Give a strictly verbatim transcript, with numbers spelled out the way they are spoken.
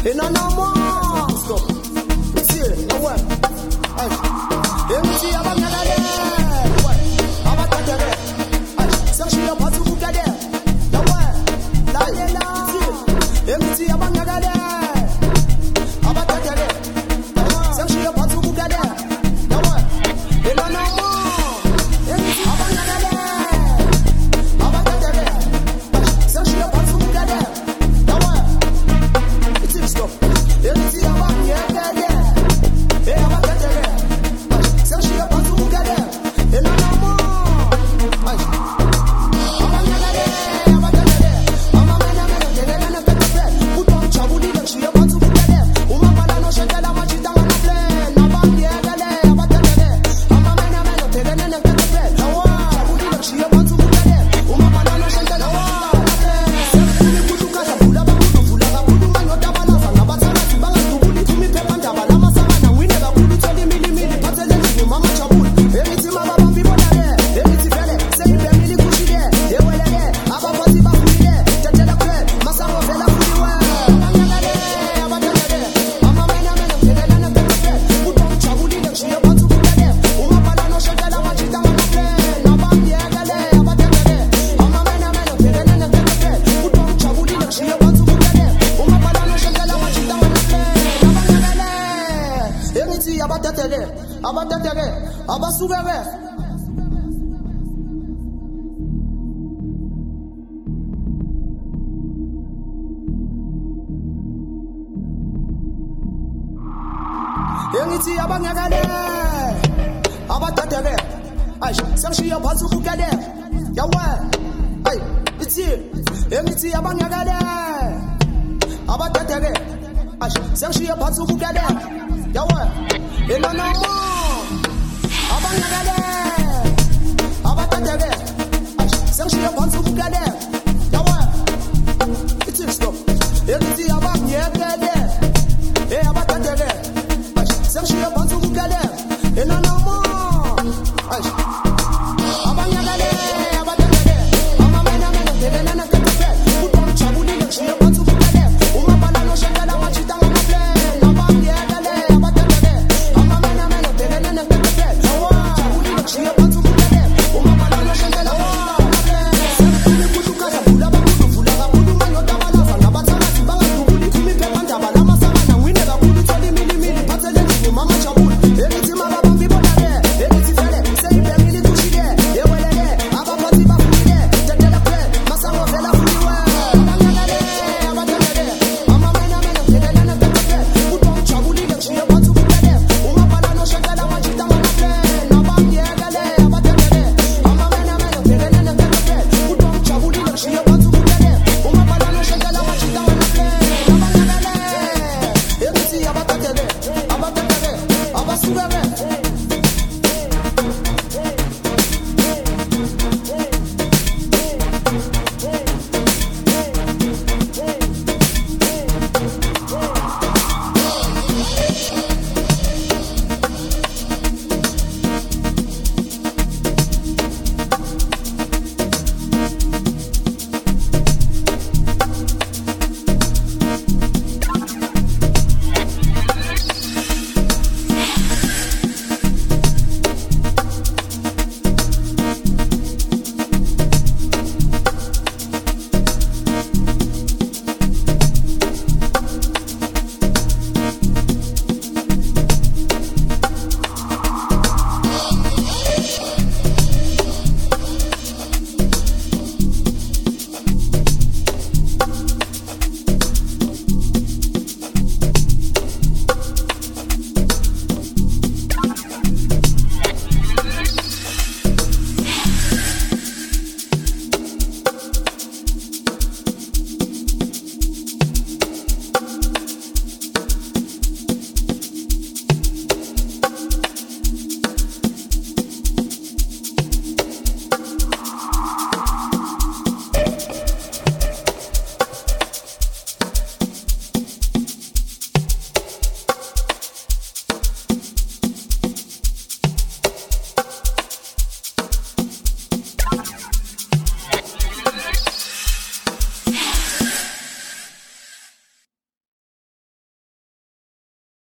Et non, non, moi. Stop. Ici, ah ouais. Aïe. Et ici, ah bah, bien allé. Ouais. Ah bah, t'as t'aider. Aïe. C'est je suis pas tout vous cader. Ah ouais. Là, il est là. Et ici, ah bah, bien allé. Ah bah, t'as t'aider. C'est je suis pas tout vous cader. Ah ouais. Et non, non, moi. Et ici, ah bah, bien allé. Ah bah, t'as t'aider. C'est je suis pas tout vous cader. Ah ouais. Ici, stop. Et ici, ah bah, bien allé. Et ah bah, t'as t'aider. C'est je suis pas tout vous cader. Et non, non, moi. Aïe. Ah bah, bien allé. Ah bah, t'as t'aider. Ah bah, bien allé. T'es là, t'es là, t'es là. Pourtant, tu as voulu dire, je suis pas tout vous cader. Ou ma pas là, non, je t'ai la magie dans la plaine. Ah bah, bien allé. Ah bah, t'as t'aider. Ah bah, bien allé. T'es là, t'es là, t'es là. Ah ouais. Tu as voulu dire, je suis pas tout vous cader. Ou ma pas là, non, je t'ai la magie dans la plaine. C'est le coup du cash, vous la baguette, vous la baguette, vous la baguette, ça n'a pas de sens, tu vas la trouver, tu m'y fais pas, t'as pas la masse, ça va, oui, n'est pas pour le tuer des milli, milli, pas de l'aide, tu m'as matché à boule. Et ici, ma maman, vive la guerre. Et ici, fais-le, c'est une belle milli, couche d'idée. Et ouais, les gars, à pas passer, pas fouiller. T'es la clé, ma saro, c'est la fouille, ouais. Ah bah, bien allé, ah bah, bien allé. Ah bah, bien allé, t'es là, t'es là, t'es là. Pourtant, tu as voulu dire, je suis pas tout vous cader. Ou ma pas là, non, je t'ai la magie dans la plaine. Ah bah, bien allé, ah bah, bien allé. Ah bah, bien allé, t'es là, t'es là, t'es là. Pourtant, tu as voulu dire, je suis pas tout vous cader. Ou ma pas là, non, je t'ai la magie dans la plaine. Ah bah, bien allé. Et ici, ah bah, t'es là. Ah bah, t'es là. Ah bah, souverain. Unity abangagale abatatele ay samshi yaphathi ukukale yawe ay ithi Unity abangagale abatatele ay samshi yaphathi ukukale yawe elona mo abangagale abatatele ay samshi yaphathi ukukale